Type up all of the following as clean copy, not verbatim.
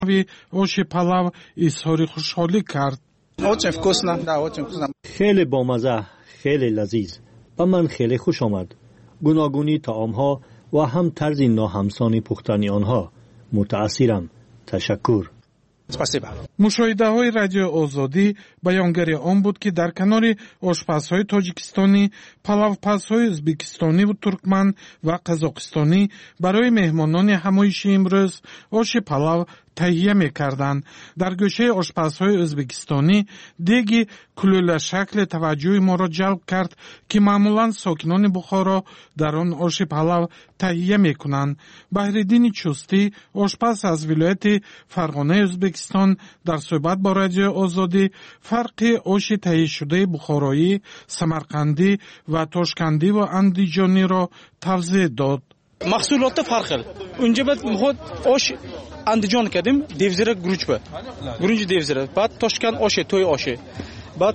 ош палав изҳори хушҳолӣ кард. خیلی بامزه، خیلی لذیذ. به من خیلی خوش آمد. گوناگونی طعام‌ها و هم طرز ناهمسان پختن آنها. متأثرم. تشکر. мушоҳидаҳои радиои озодӣ баёнгари он буд ки дар канори ошпазҳои тоҷикистонӣ палавпазҳои ӯзбекистониву туркман ва қазоқистонӣ барои меҳмонони ҳамоиши имрӯз оши палав таҳия мекарданд. дар гӯшаи ошпазҳои ӯзбекистонӣ деги кулӯлашакле таваҷҷӯҳи моро ҷалб кард ки маъмулан сокинони Бухоро дар он оши палав таҳия мекунанд. Баҳриддини Чӯстӣ, ошпаз аз вилояти Фарғонаи Ӯзбекистон, дар суҳбат бо радиои озодӣ фарқи оши таҳияшудаи бухороӣ, самарқандӣ ва тошкандиву андиҷониро тавзеҳ дод. محصولات فرق کرد. اونجا بعد میخواد آش اندیجان کردیم دیوزره گرونج دیوزره بعد تاشکند آشه توی آشه بعد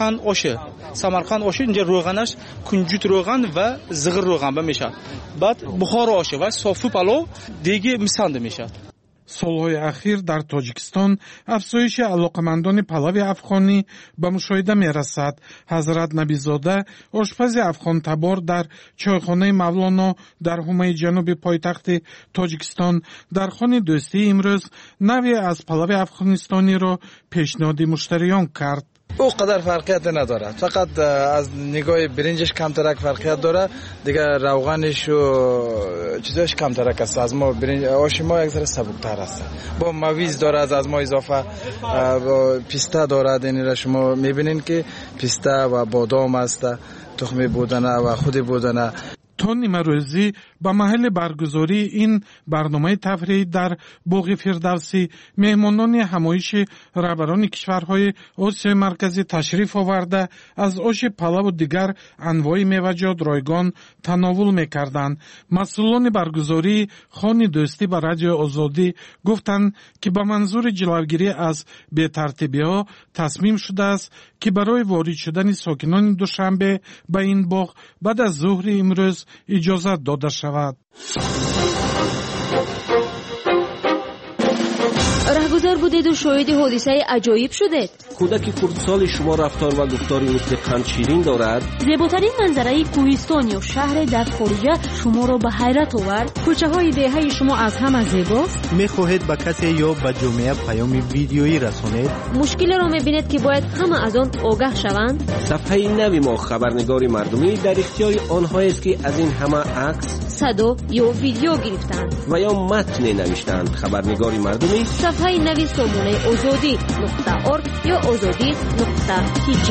سمرقند آشه اینجا روغنش کنجوت روغن و زغر روغن میشه بعد بخار آشه و صافی پلو دیگه میسنده میشه. солҳои ахир дар Тоҷикистон афзоиши алоқамандони палави афғонӣ ба мушоҳида мерасад. Ҳазрат Набизода, ошпази афғонтабор дар чойхонаи Мавлоно дар ҳумаи ҷануби пойтахти Тоҷикистон дар хони дӯстии имрӯз навъе аз палави афғонистониро пешниҳоди муштариён кард. او قدر فرقیت ندارد، فقط از نگاه برنجش کمترک فرقیت داره، دیگه روغنش و چیزاش کمترک است. از ما برنج آش ما یک ذره سبکتر است، با مویز داره، از ما اضافه پیستا داره. این شما میبینین که پیستا و بادام است، تخم بودنه و خود بودنه. то нимарӯзӣ ба маҳалли баргузории ин барномаи тафриҳӣ дар боғи Фирдавсӣ меҳмонони ҳамоиши раҳбарони кишварҳои Осиёи марказӣ ташриф оварда аз оши палаву дигар анвои меваҷот ройгон тановул мекарданд. масъулони баргузории хони дӯстӣ ба радиои озодӣ гуфтанд ки ба манзури ҷилавгирӣ аз бетартибиҳо тасмим шудааст ки барои ворид шудани сокинони Душанбе ба ин боғ баъд аз зуҳри имрӯз иҷозат дода шавад. راهگذار بودید و شاهد حادثه عجایب شدید. کودک خردسال شما رفتار و گفتاری مثل قند شیرین دارد. زیباترین منظره کوهستان یا شهر در خارجه شما را به حیرت آورد. کوچه های دهه شما از همه زیباست. میخواهید به کسی یا به جامعه پیام ویدیویی رسانید؟ مشکلی را میبینید که باید همه از آن آگاه شوند. صفحه نوی ما خبرنگار مردمی در اختیار آنهایی است که از این همه عکس، صدا یا ویدیو گرفتند و یا متن نوشتند. خبرنگار مردمی صفحه نوی سامانه ozodi.org یا ozodi.tk.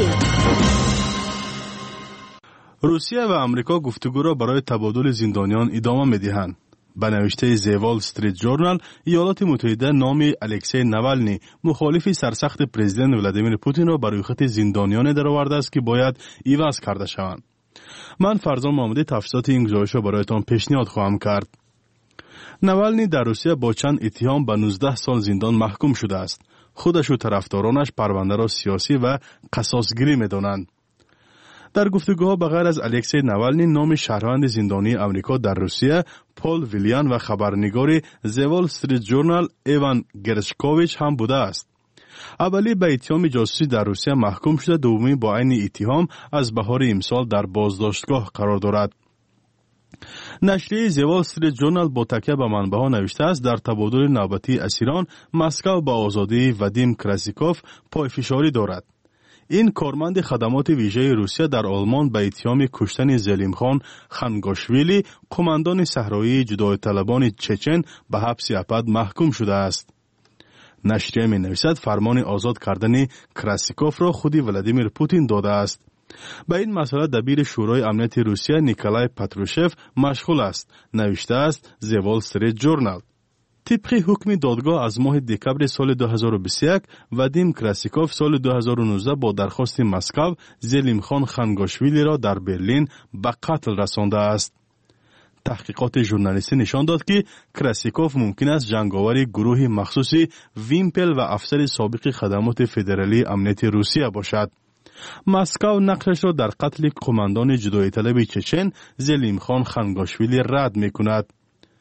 روسیه و آمریکا گفتگو را برای تبادل زندانیان ادامه می‌دهند. به نوشته زوال استریت جورنال، ایالات متحده نام الکسی ناوالنی، مخالف سرسخت پرزیدنت ولادیمیر پوتین را برای خط زندانیان درآورده است که باید عوض کرده شوند. من فرزان محمدی تفصیلات این گزارش را برایتان پیشنهاد خواهم کرد. ناوالنی در روسیه با چند اتهام به 19 سال زندان محکوم شده است. خودش و طرفدارانش پرونده را سیاسی و قصاصگیری می‌دانند. در گفتگوها بغیر از الکسی ناوالنی، نام شهروند زندانی آمریکا در روسیه پول ویلیان و خبرنگار زوال استریت جورنال ایوان گرشکوویچ هم بوده است. اولی به اتهام جاسوسی در روسیه محکوم شده، دومی با عین اتهام از بهار امسال در بازداشتگاه قرار دارد. نشریه زوال استریت جورنال با تکیه به منبع‌ها نوشته است در تبادل نوبتی اسیران مسکو با آزادی وادیم کراسیکوف پایفشاری دارد. این کارمند خدمات ویژه روسیه در آلمان به اتهام کشتن زلیمخان خنگاشویلی، قماندان صحرایی جدای طلبان چچن، به حبس ابد محکوم شده است. نشریه می نویسد فرمان آزاد کردن کراسیکوف را خودی ولادیمیر پوتین داده است. به این مسئله دبیر شورای امنیت روسیه نیکولای پاتروشف مشغول است، نوشته است زوال استریت جورنال. طبق حکم دادگاه از ماه دکبر سال 2021 وادیم کراسیکوف سال 2019 با درخواست مسکو زلیمخان خنگاشویلی را در برلین به قتل رسانده است. تحقیقات ژورنالیستی نشان داد که کراسیکوف ممکن است جنگاور گروه مخصوصی ویمپل و افسر سابق خدمات فدرالی امنیت روسیه باشد. مسکو نقشش را در قتل قماندان جدای طلب چچن زلیمخان خنگاشویلی رد می کند.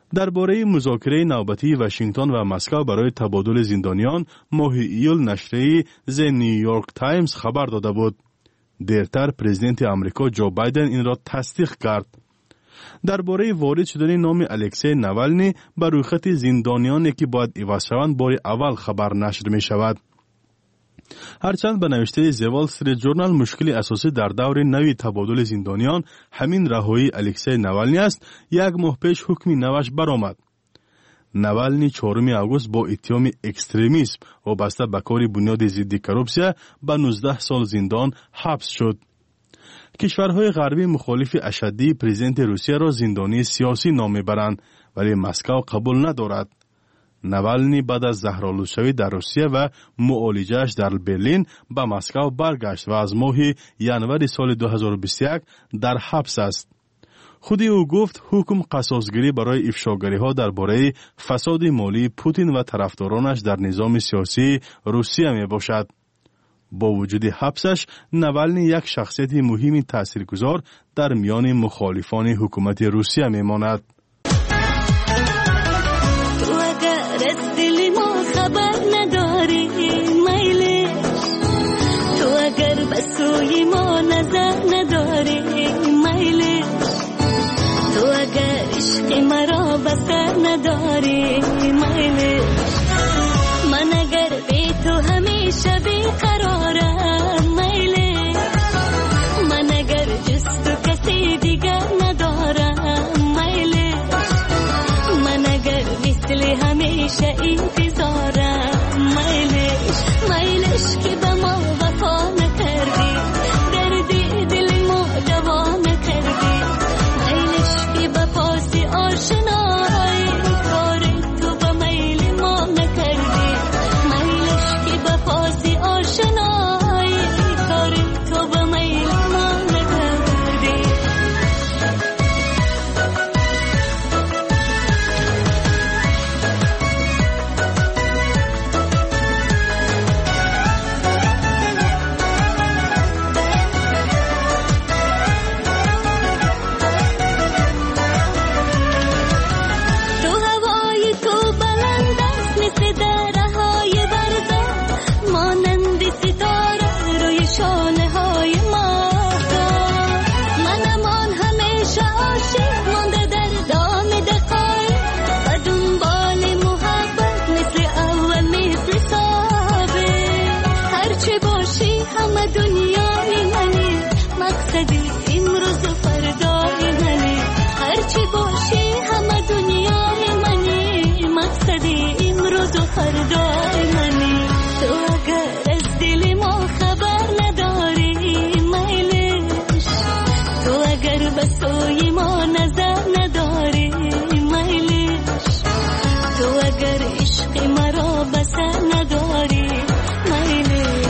درباره مذاکره نوبتی واشنگتن و مسکو برای تبادل زندانیان ماه ایول نشریه The New York Times خبر داده بود. دیرتر پرزیدنت آمریکا جو بایدن این را تصدیق کرد. درباره وارد شدن نام الکسی نوالنی بر روی خط زندانیانی که باید عوض شوند بار اول خبر نشر می شود. هرچند به نوشته The Wall Street Journal مشکل اساسی در دور نوی تبادل زندانیان همین رهایی الکسی نوالنی است، یک ماه پیش حکم نوش برآمد. نوالنی 4 آگوست با اتهام اکستریمیسم وابسته به کار بنیاد ضد کروپسیا به 19 سال زندان حبس شد. کشورهای غربی مخالف اشدی پرزیدنت روسیه را زندانی سیاسی نام میبرند، ولی مسکو قبول ندارد. نوالنی بعد از زهرآلودشوی در روسیه و معالجه‌اش در برلین به مسکو برگشت و از ماه ژانویه سال 2021 در حبس است. خود او گفت حکم قصاصگیری برای افشاگری‌ها درباره فساد مالی پوتین و طرفدارانش در نظام سیاسی روسیه می باشد. با وجود حبسش، نوالنی یک شخصیت مهم تاثیرگذار در میان مخالفان حکومت روسیه می ماند. تو اگر از دل ما خبر نداری میلش، تو اگر به سوی ما نظر نداری میلش، تو اگر عشق مرا بسر نداری میلش، من اگر بی تو همیشه بیقرارم میلش، من اگر جز تو کسی دیگر ندارم میلش، من اگر مثل همیشه انتظارم میلش، میلش که به ما وفا نکردی، دردی دل ما دوا نکردی، میلش که به پاس آشنایی کار تو به میل ما نکردی، میلش که به پاس آشنایی کار تو به میل ما نکردی. تو هوای تو بلند است مثل درهای برزن، مانند ستاره روی شانه های ماهتاب، من امان همیشه عاشق مانده در دام دقایق و دنبال محبت مثل اول مثل سابق، هرچه باشی همه دنیای منی، مقصدی امروز و فردای منی، هرچه باشی همه دنیای منی، مقصدی امروز و فردای منی، تو اگر از دل ما خبر نداری میلش، تو اگر به سوی ما نظر نداری میلش، تو اگر عشق مرا بسر نداری میلش.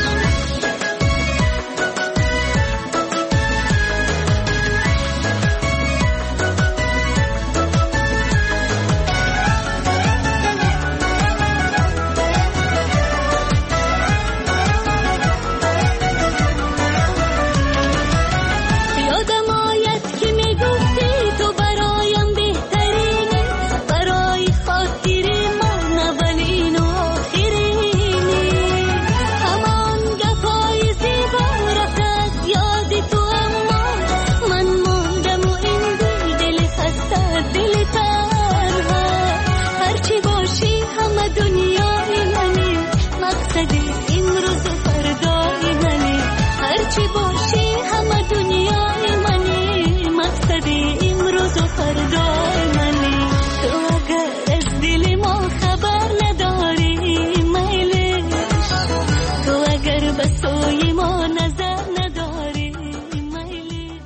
یادم آید که میگفتی تو برایم بهترینی، برای خاطر من اولین و آخرینی، همان گپای زیبا رفت از یاد تو، اما من ماندم و این دل خسته دل تنها، هرچی باشی همه دنیای منی، مقصدی امروز و فردای منی، هرچی باشی همه دنیای منی، مقصدی امروز و فردای منی، تو اگر از دل ما خبر نداری میلش، تو اگر به سوی ما نظر نداری میلش.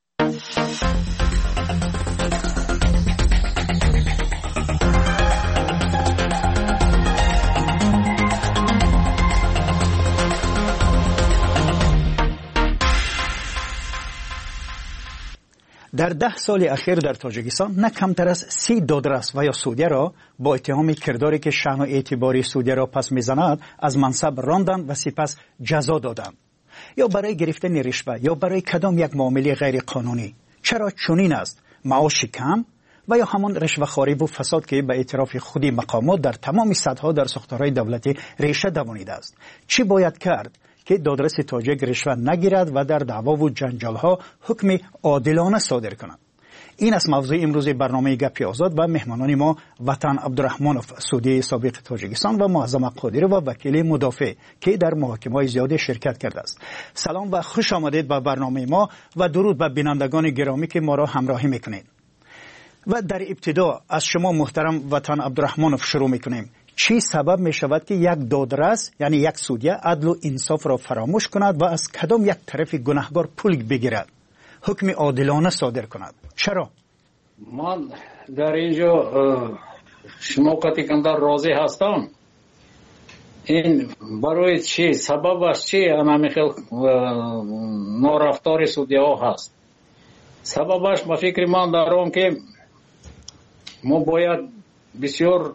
در 10 سال اخیر در تاجیکستان نه کمتر از 30 دادرس و یا سودیه را با اتهام کرداری که شأن و اعتباری سودیه را پس میزند از منصب راندند و سپس جزا دادند، یا برای گرفتن رشوه یا برای کدام یک معامله غیر قانونی. چرا چنین است؟ معاش کم، و یا همان رشوه‌خواری و فساد که به اعتراف خودی مقامات در تمام سطح‌ها در ساختارهای دولتی ریشه دوانیده است. چی باید کرد که دادرس تاجیک رشوه نگیرد و در دعوا و جنجال‌ها حکم عادلانه صادر کند؟ این است موضوع امروز برنامه گپی آزاد و مهمانان ما وطن عبدالرحمانوف سودی سابق تاجیکستان و معظم قادری و وکیل مدافع که در محاکمه‌های زیاد شرکت کرده است. سلام و خوش آمدید به برنامه ما و درود به بینندگان گرامی که ما را همراهی میکنید. و در ابتدا از شما محترم وطن عبدالرحمانوف شروع میکنیم. چی سبب می شود که یک دادرس یعنی یک سودیه عدل و انصاف را فراموش کند و از کدام یک طرف گناهکار پول بگیرد، حکم عادلانه صادر کند؟ چرا؟ من در اینجا شما قطعی کندر راضی هستم. این برای چی؟ سببش چی؟ همین نارفتار سودیه ها هست. سببش به فکر من دارم که ما باید بسیار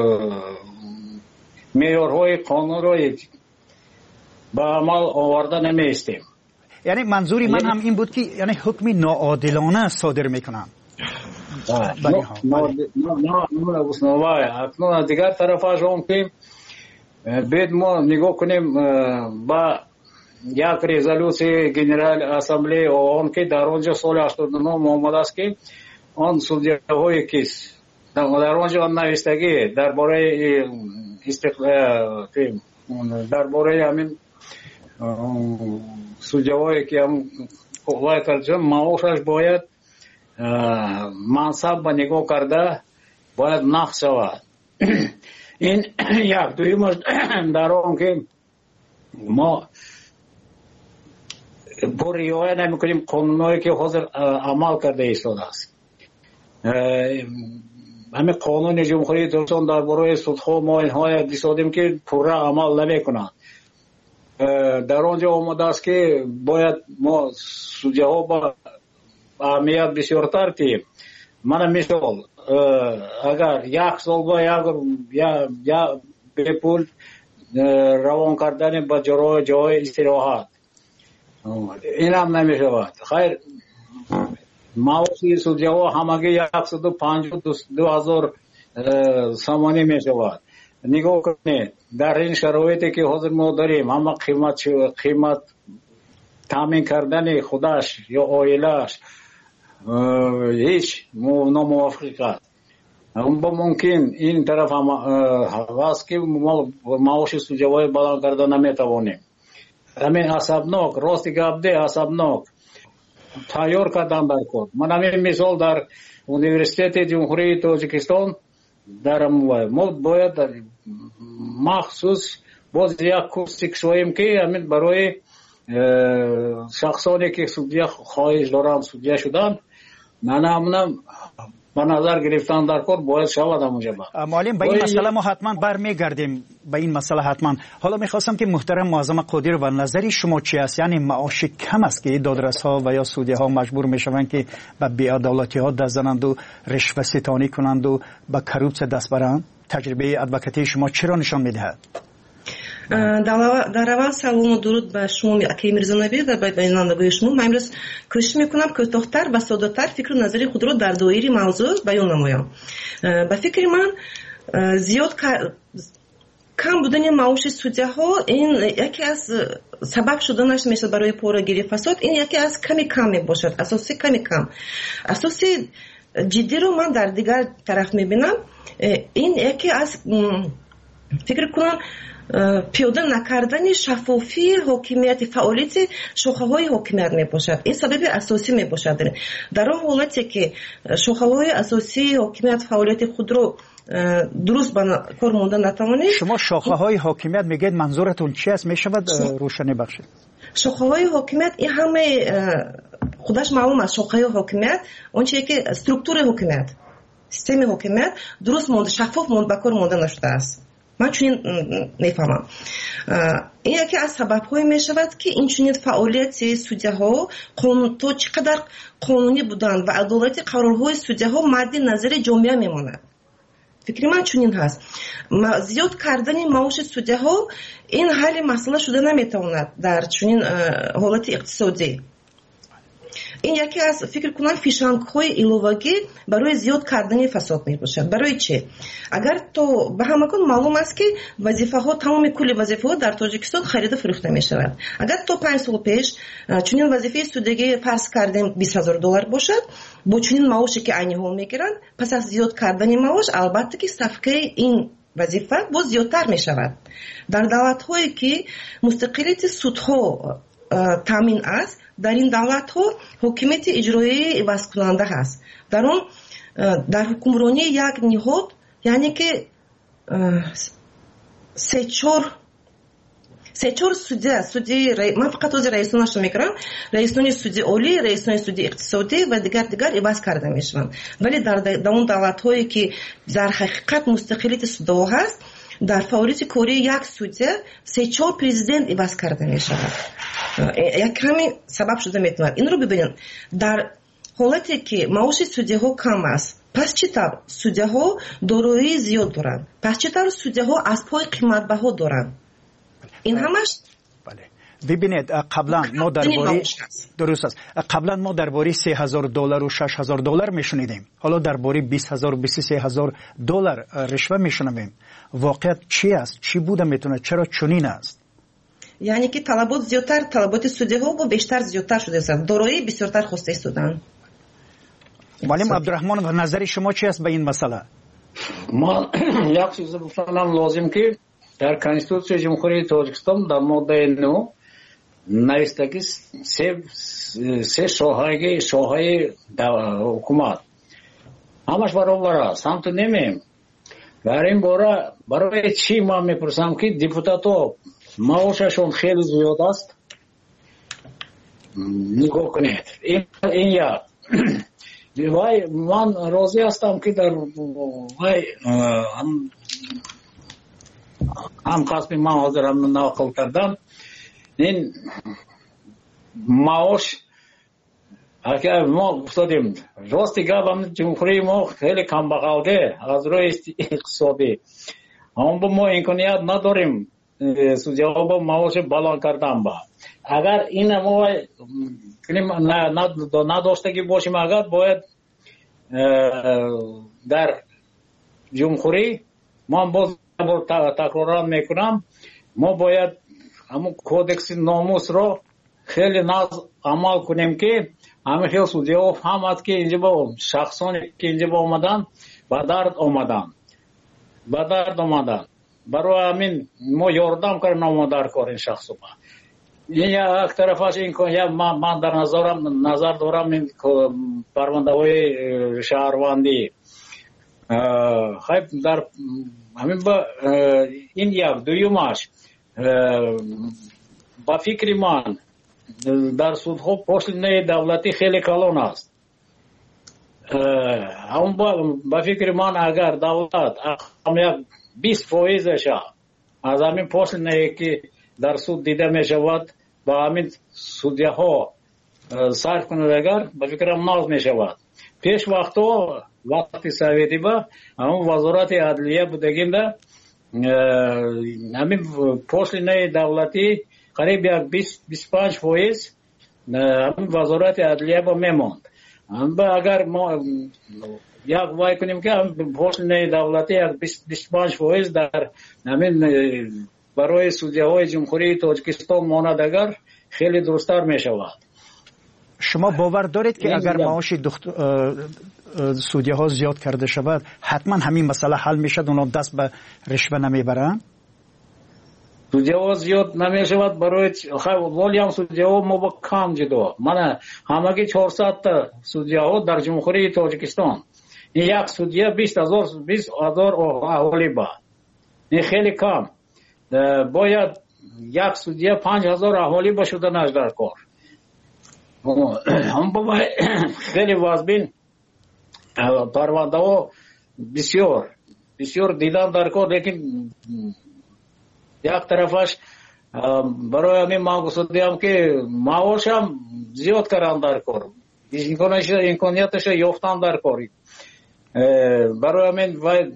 معیارهای قانون را به عمل آورده نمیستیم. یعنی منظوری من هم این بود که یعنی حکم ناعادلانه صادر میکنم. اکنون دیگر طرفش هم که باید ما نگاه کنیم با یک رزولوسی گنرال اسامبلی آن که در آنجا سال 89 آمده است که آن سودیه های کیس در آنجا آن نوشتگی درباره همین سودیه هایی که هم قوای کرده معاشش باید منصب به نگاه کرده باید نقص شود. این یک دویمش در آن که ما با رعایت نمی‌کنیم قانونایی که حاضر عمل کرده ایستاده است. همین قانون جمهوری ترکستان درباره سودها ما اینها دیدیم که پورا عمل نمی‌کنند. در آنجا آمده است که باید ما سودیه ها با اهمیت بسیارتر که من مثال اگر یک سال با یا به پول روان کردن به جای استراحت این هم نمی شود. خیر معاشی سودیه ها همگی 152,000 سامانی می شود. نگاه کنید در این شرایطی که حاضر ما داریم همه قیمت تامین کردن خودش یا عائله‌اش هیچ ناموافق است. با ممکن این طرف هم هست که معاش سودیه های بلند کرده نمیتوانیم. همین عصبناک راستی گفته عصبناک تیار کردن در کار. من همین مثال در اونیورسیت جمهوری تاجیکستان دارم. ما باید مخصوص باز یک کورس کشویم که همین برای شخصانی که سودیه خواهش دارن سودیه شدن من به نظر گرفتن در کار باید شود همونجا. معلم به این مسئله ما حتما برمیگردیم به این مسئله حتما. حالا میخواستم که محترم معظم قادری و نظری شما چی است؟ یعنی معاش کم است که دادرس ها و یا سودیه ها مجبور میشوند که به بی‌عدالتی ها دست زنند و رشوه ستانی کنند و به کروپس دست برند؟ تجربه ادوکاتی شما چرا نشان میدهد؟ در اول سلام و درود به شما اکی میرزانبی و به بینندگان شما. من امروز کوشش میکنم کوتاه‌تر و ساده‌تر فکر و نظری خود را در دایره موضوع بیان نمایم. به فکر من زیاد کم بودن معاش سودیه ها این یکی از سبب شدنش میشه برای پورگیری فساد. این یکی از کم می باشد، اساسی کم. اساسی جدی رو من در دیگر طرف میبینم. این یکی از فکر کنم پیاده نکردن شفافی حاکمیت فعالیت شاخه‌های حاکمیت میباشد. این سبب اساسی میباشد. در اون حالتی که شاخه‌های اساسی حاکمیت فعالیت خود رو درست به کار موندن نتوانید. شما شاخه‌های حاکمیت میگید منظورتون چی است؟ میشود روشنی بخشید؟ شاخه‌های حاکمیت این همه خودش معلوم است. شاخه‌های حاکمیت اون چیزی که استرکتور حاکمیت سیستم حاکمیت درست مونده شفاف مونده به کار مونده نشده است. من چنین میفهمم. این یکی از سبب‌های میشود که این چنین فعالیت سودیه ها تا چقدر قانونی بودن و عدالت قرارهای سودیه ها مد نظر جامعه میماند. فکر من چنین هست. زیاد کردن معاش سودیه ها این حل مسئله شده نمیتواند در چنین حالت اقتصادی. این یکی از فکر کنم فیشنگ‌های ایلوواگی برای زیاد کردن فساد میباشد. برای چه؟ اگر تو به همگان معلوم است که وظیفه ها تمام کل وظیفه ها در تاجیکستان خرید و فروخته میشود. اگر تو 5 سال پیش چنین وظیفه سودگی فرض کردیم $20,000 باشد، با چنین معاشی که عینی ها میگیرند، پس از زیاد کردن معاش البته که صفقه این وظیفه باز زیادتر میشود. در دولت هایی که مستقلیت سودها تامین است، در این دولت ها حکومت اجرایی عوض کننده هست. در حکمرانی یک نهاد، یعنی که سه چهار سودی من فقط از رئیسانش میگم، رئیسان سودی عالی، رئیسان سودی اقتصادی و دیگر عوض کرده میشوند. ولی در اون دولت هایی که در حقیقت مستقلیت سودها هست، در فعالیت کاری یک سودی 3-4 پرزیدنت عوض کرده میشود. یک همین سبب شده میتونه. این رو ببینید، در حالتی که معاش سودی ها کم است، پس چطور سودی ها دارایی زیاد دارند؟ پس چطور سودی ها از پای قیمت بها دارند؟ این همش بله. ببینید قبلا ما درباره درست است، قبلا ما درباره $3,000 و $6,000 میشنیدیم، حالا درباره $20,000 و $23,000 رشوه میشنویم. واقعیت چی است؟ چی بوده میتونه؟ چرا چنین است؟ یعنی که طلبات زیادتر، طلبات سودی ها با بیشتر زیادتر شده است، دارایی بسیارتر خواسته شدن. معلم عبدالرحمن، و نظر شما چی است به این مسئله؟ ما یک چیز بفرمایم لازم که در کنستیتوسیون جمهوری تاجیکستان در ماده 9 نوشته که سه شاخه حکومت همش برابر است. هم تو نمیم. در این باره برای چی ما میپرسم که دیپوتاتو معاششون خیلی زیاد است؟ نگاه کنید. این یا وای من راضی هستم که در وای هم قسمی من حاضرم نقل کردم. این معاش اگر ما افتادیم راستی گفتم جمهوری ما خیلی کم بغلده از روی اقتصادی، اما ما امکانیت نداریم سودیا با معاش بلند کردن. با اگر این ما نداشتگی باشیم، اگر باید در جمهوری ما باز تکرار میکنم، ما باید همون کودکس ناموس رو خیلی عمل کنیم که همه خیلی سودیا فهمد که اینجا با شخصانی که اینجا با آمدن به درد آمدن برای همین ما یاردم کردیم ما در کار این شخص با این یک طرفش این که من در نظر دارم این پرونده های شهروندی خیلی در همین با این یک دویمش با فکر من در سودها پشت دولتی خیلی کلان است. اما با فکر من اگر دولت یک 20% از همین پشت که در سود دیده می شود با همین سودیه ها صرف کنند، اگر با فکرم ناز می شود. پیش وقتی سویدی با همون وزارت عدلیه بودگیم ده همین پشت دولتی قریب یک 25% همین وزارت عدلیه با میماند. اگر ما یک وای کنیم که پشت دولتی یک 25% در همین برای سودیه های جمهوری تاجیکستان ماند، اگر خیلی درستر می شود. شما باور دارید که اگر معاش سودیه ها زیاد کرده شود حتما همین مسئله حل می شد، اونا دست به رشوه نمی برن؟ سودیه ها زیاد نمی شود برای ولی هم سودیه ها ما با کم جدا. من همگی 400 سودیه ها در جمهوری تاجیکستان، این یک سودیه 20,000 اهالی با، این خیلی کم. باید یک سودیه 5,000 اهالی با شده نش در کار. هم با خیلی وازبین پرونده ها بسیار دیدم در کار، لیکن یک طرفش برای همین ما گفتیم که معاش هم زیاد کردن در کار، امکانیتش یافتن در کاری. برای همین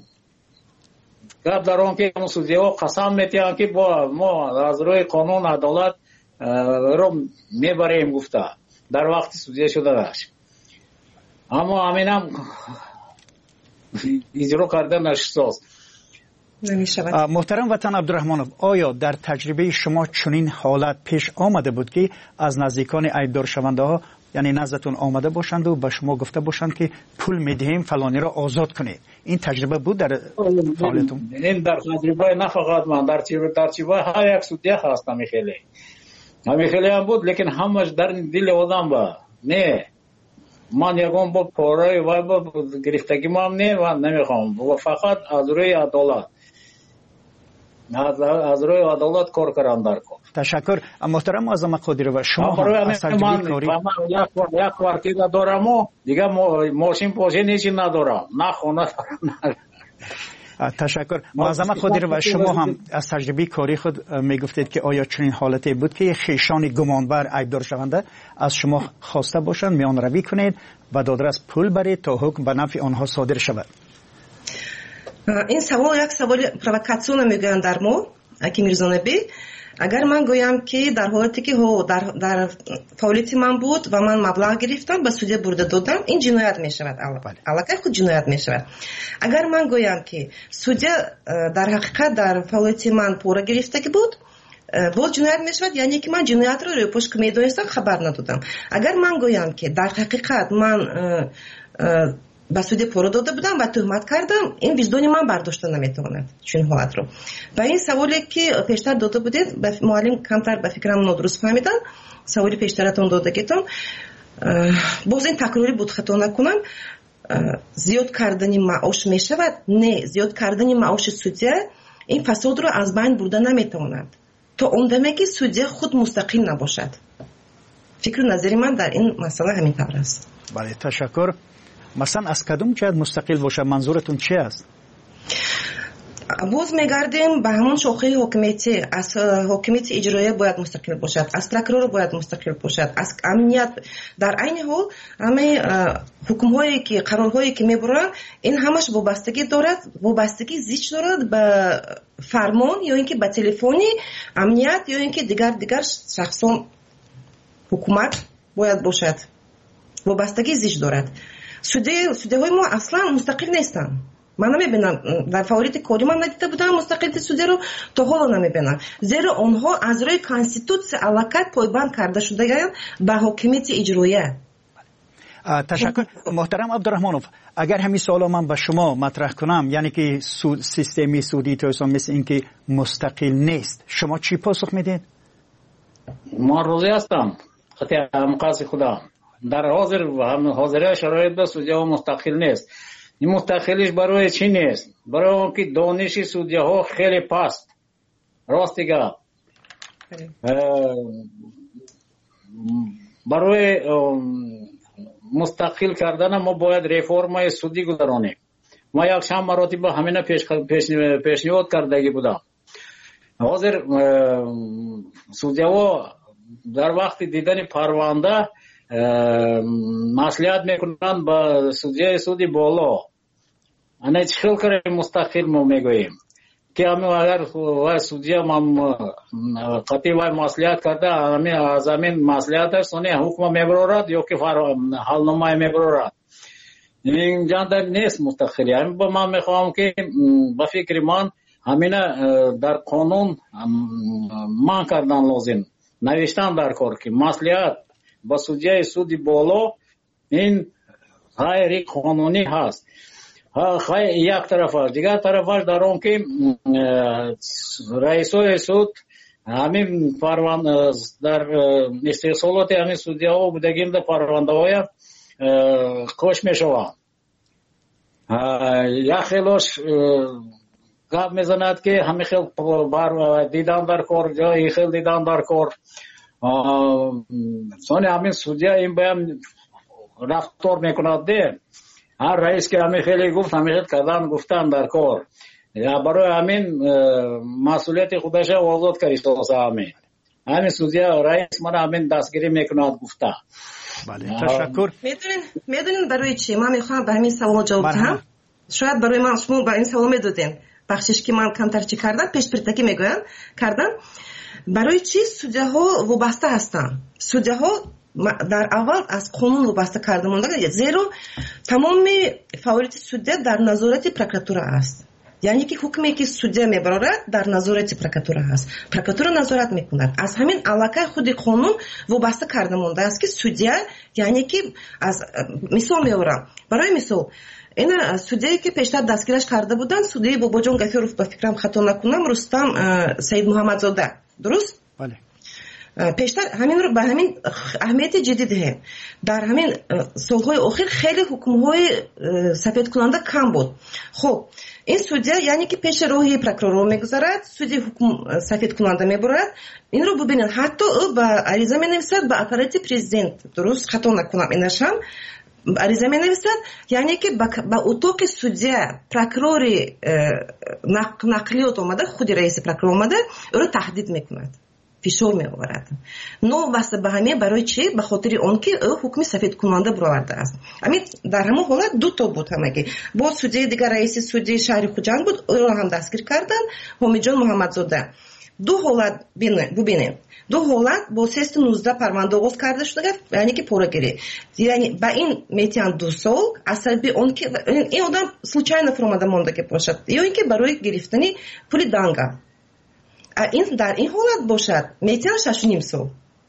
گپ در آن که سودیه ها قسم میتیم که با ما از روی قانون عدالت رو میبریم گفته، در وقت سودیه شده داشت. اما همین هم اجرا کردن 6 سال نمی‌شود. محترم وطن عبدالرحمنов، آیا در تجربه شما چنین حالت پیش آمده بود که از نزدیکان عیبدار شونده ها یعنی نزدتون آمده باشند و به شما گفته باشند که پول میدهیم فلانی را آزاد کنید؟ این تجربه بود در فعالیتون؟ این در تجربه نه فقط من، در تجربه ها یک سودیه هست خیلی هم بود، لیکن همش در دل آدم با نه من یکم با پاره و با گرفتگی ما هم نه و نمیخوام و فقط از روی عدالت کار کردن در کار. تشکر. محترم معظم قادری و شما هم از تجربه کاری یک کوارتیر دارم و دیگه ماشین پاشه نیچی ندارم، نه خونه دارم. تشکر. معظم قادری و شما هم از تجربه کاری خود میگفتید که آیا چنین حالتی بود که خویشان گمانبر عیبدار شونده از شما خواسته باشند میان روی کنید و دادرس پول برید تا حکم به نفع آنها صادر شود؟ این سوال یک سوال پرووکاسیون میگویند در ما اکی میرزانبی. اگر من گویم که در حالتی که در فعالیت من بود و من مبلغ گرفتم به سودیه برده دادم، این جنایت می شود. علاقه خود جنایت می شود. اگر من گویم که سودیه در حقیقت در فعالیت من پوره گرفته بود، باز جنایت می شود، یعنی که من جنایت رو روی پشت که می دانستم خبر ندادم. اگر من گویم که در حقیقت من به سودی پوره داده بودم و تهمت کردم، این وجدان من برداشته نمیتواند چون حالت رو. و این سوالی که پیشتر داده بودید به معلم کمتر به فکرم نادرست فهمیدن، سوالی پیشترتون دادگیتون باز این تکراری بود، خطا نکنم. زیاد کردن معاش میشود؟ نه، زیاد کردن معاش سودیه این فساد رو از بین برده نمیتواند تا اون دمی که سودیه خود مستقل نباشد. فکر نظری من در این مسئله همین طور است. بله، تشکر. مثلا از کدوم جهت مستقل باشه؟ منظورتون چی است؟ باز میگردیم به همون شاخه حکومتی. از حکومت اجرایی باید مستقل باشد، از پروکرور باید مستقل باشد، از امنیت. در عین حال همه حکم‌هایی که قرارهایی که میبرن این همش وابستگی دارد، وابستگی زیست دارد به فرمان یا اینکه به تلفنی امنیت یا اینکه دیگر شخصان حکومت باید باشد. وابستگی زیست دارد. سودی های ما اصلا مستقل نیستن. من نمیبینم در فعالیت کاری من ندیده بودم مستقل سودی رو، تا حالا نمیبینم، زیرا آنها از روی کانستیتوسیون علاقت پایبند کرده شده به حکومت اجرایی. تشکر. محترم عبدالرحمنов، اگر همین سوالا من به شما مطرح کنم، یعنی که سیستمی سودی توسان مثل این که مستقل نیست، شما چی پاسخ میدین؟ ما روزی هستم خطی مقاصد خدا در حاضر شرایط به سودیه ها مستقل نیست. این مستقلیش برای چی نیست؟ برای اون که دانش سودیه ها خیلی پست. راست دیگه برای مستقل کردن ما باید رفرمای سودی گذرانیم. ما یک چند مراتب همینه پیشنهاد کردگی بودم. حاضر سودیه ها در وقت دیدن پرونده مسئولیت میکنند با سودی بالا. انا چخیل کریم مستقل ما میگوییم که همین اگر سودی هم قطعی وای مسئولیت کرده همین از همین مسئولیتش سونی حکم میبرورد یا که حالنامه میبرورد. این جانده نیست مستقلی. همین با من میخوام که با فکر من همین در قانون من کردن لازم، نوشتن در کار که مسئولیت با سودی بالا این غیر قانونی هست. یک طرفش، دیگر طرفش در اون که رئیسای سود همین پرونده در استحصالات همین سودی ها بودگیم در پرونده های کش می شوند. یک خیلیش گپ میزند که همین خیل دیدن در کار جایی خیل دیدن در کار سانی همین سودی این باید رفتار میکند ده. هر رئیس که همین خیلی گفت همین کردن گفتن در کار یا برای همین مسئولیت خودش آزاد کردی سازه همین سودی رئیس من همین دستگیری میکند گفته. بله، تشکر. میدونین برای چی من میخوام به همین سوال جواب بدم؟ شاید برای من شما به این سوال میدادین بخشش که من کمتر چی کردم پیش پرتکی میگویم کردم. برای چی سودی ها وابسته هستن؟ سودی ها در اول از قانون وابسته کرده مونده، زیرا تمام فعالیت سودیا در نظارت پروکراتور است. یعنی که حکمی که سودیا میبرد در نظارت پروکراتور است. پروکراتور نظارت میکند. از همین علاقه خود قانون وابسته کرده مونده است که سودیا، یعنی که از مثال میبرم، برای مثال این سودیایی که پیشتر دستگیرش کرده بودن، سودی باباجان گفیروف، به فکرم خطا نکنم، رستم سید محمدزاده، درست؟ بله. پیشتر همین رو به همین اهمیت جدی دهیم. در همین سالهای اخیر خیلی حکم‌های سفید کننده کم بود. خب این سودیا یعنی که پیش روی پروکرور میگذارد، سودی حکم سفید کننده میبرد. این رو ببینید، حتی او به عریضه مینویسد به اپارات پرزیدنت، درست خطا نکنم اینشم عریضه مینویسد، یعنی که با اتاق سودیا پروکروری نقلیات اومده، خود رئیس پروکرور اومده او رو تهدید میکند، فشار میآورد. نو واسه به همین برای چی؟ به خاطر اون که او حکم سفید کننده برآورده است. همین در همون حالت دو تا بود همگی. با سودی دیگر رئیس سودی شهر خوجند بود، او رو هم دستگیر کردن، حمیدجان محمدزاده. دو حالت ببینید، دو حالت با سیستم 19 پرونده آغاز کرده شده، یعنی که پورگیری، یعنی با این میتیان 2 سال عصبی اون که این آدم случайно فرامده مونده که باشد، یا اینکه برای گرفتن پول دانگا این در این حالت باشد میتیان 6.5 سال.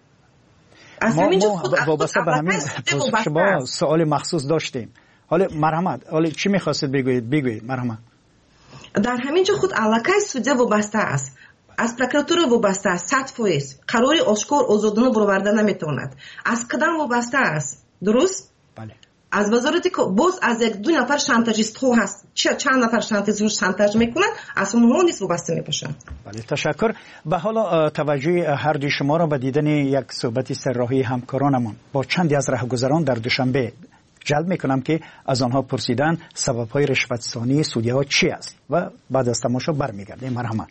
از همینجا خود وابسته به همین شما سوال مخصوص داشتیم. حالا مرحمت، حالا چی میخواستید بگویید مرحمت؟ در همینجا خود علاقه سودیا وابسته است، از پروکراتور وابسته است، 100% قراری آشکار آزادانه برآورده نمیتواند. از کدام وابسته است؟ درست؟ بله. از وزارتی که باز از یک دو نفر شانتاژیست ها هست، چند نفر شانتاژ میکنند، از اونها نیست وابسته میباشند. بله، تشکر. به حالا توجه هر دوی شما را به دیدن یک صحبت سرراهی همکارانمان با چندی از راهگذران در دوشنبه جلب میکنم که از آنها پرسیدن سبب‌های رشوت‌ستانی سودی‌ها چی است و بعد از تماشا برمیگردیم. مرحمت.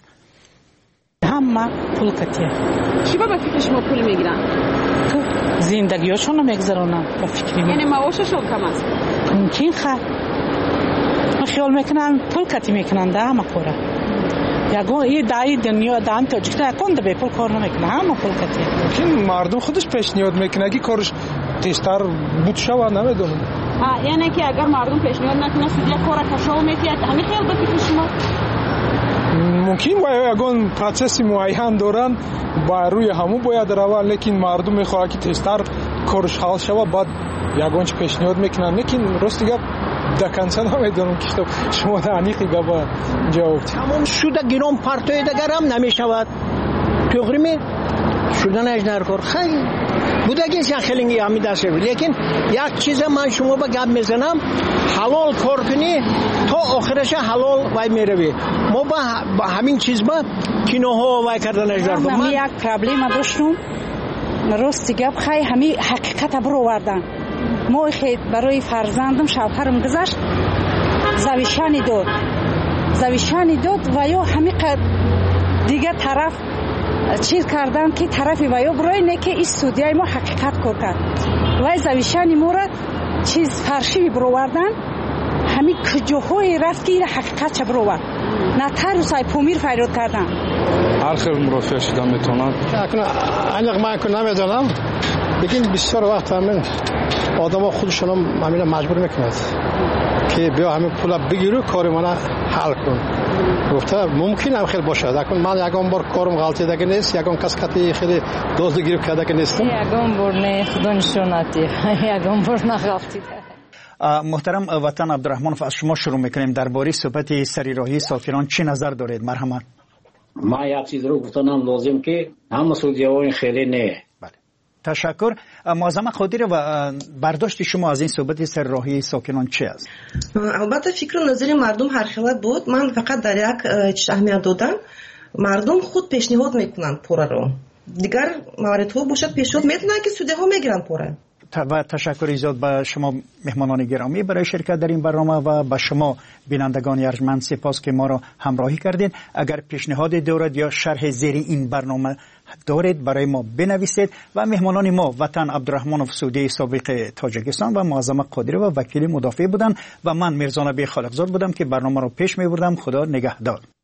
همه پول کتیه. چی با فکر شما پول میگیرن؟ زندگیشون رو میگذرونن با فکر میگیرن. یعنی معاششون کم است؟ ممکن من خیال میکنن پول کتی میکنن ده همه پوره. یگو این دایی دنیا دان تاجیکستان کنده به پول کار نمیکنه، همه پول کتیه. ممکن مردم خودش پیشنهاد میکنه که کارش تیزتر بود شود، نمیدونم. یعنی که اگر مردم پیشنهاد نکنه سودیا کار کشو میتیاد، همین خیال به فکر شما؟ ممکن یگان پروسس معین دارن، با روی همو باید روان، لیکن مردم میخواد که تیزتر کارش حل شود، بعد یگان چه پیشنهاد میکنن. لیکن راست دیگه دکنسه نمیدونم که شما دانیقی گفت جواب تمام شده گیرم پرتوی دیگر هم نمیشود. توغری شدن اجنر کار خیلی بودگی خیلی همی دسته بود. لیکن یک چیز من شما با گپ میزنم، حلال کار کنی تا آخرش حلال وای میروی. ما با همین چیز با کینوها وای کردن اجنر بود. من یک پرابلم داشتم، راستی گپ خیلی همی حقیقت برآوردن. ما خیلی برای فرزندم شوهرم گذاشت، زویشانی داد و یا همی دیگه طرف چیز کردن که طرف و یا برای نکه این سودیای ما حقیقت کار کرد و زویشانی ما را چیز فرشی برآوردن، همی کجاهای رفت که این حقیقت چه برآورد، نه تر سای پومیر فریاد کردن. هر خیلی مرافع شدن میتونن. انق من که نمیدونم، لیکن بسیار وقت همین آدم ها خودشون همین مجبور میکنند که بیا همین پول بگیرو کار من حل کن. گفته ممکن هم خیلی باشه، لیکن من یکم بار کارم غلطی دیگه نیست، یکم کس کتی خیلی دزد گیرو کرده که نیستم. یکم بار نه خدا نشوناتی، یکم بار نغلطی. محترم وطن عبدالرحمنوف، از شما شروع میکنیم. درباره صحبت سریراهی ساکنان چی نظر دارید؟ مرحمت. من یک چیز رو گفتم لازم که همه سودی‌ها خیلی نه. تشکر. معظم قادری و برداشت شما از این صحبت سرراهی ساکنان چی است؟ البته فکر و نظر مردم هر خیلی بود. من فقط در یک چیز اهمیت دادم، مردم خود پیشنهاد میکنن پوره رو، دیگر موارد ها باشد پیشنهاد میدونن که سودی‌ها میگیرن پوره. و تشکر ایزاد به شما مهمانان گرامی برای شرکت در این برنامه و به شما بینندگان ارجمند سپاس که ما را همراهی کردید. اگر پیشنهاد دارید یا شرح زیر این برنامه دارید برای ما بنویسید. و مهمانان ما وطن عبدالرحمنوف سودی سابق تاجیکستان و معظم قادری و وکیل مدافع بودند و من میرزا نبی خالقزاد بودم که برنامه را پیش می‌بردم. خدا نگهدار.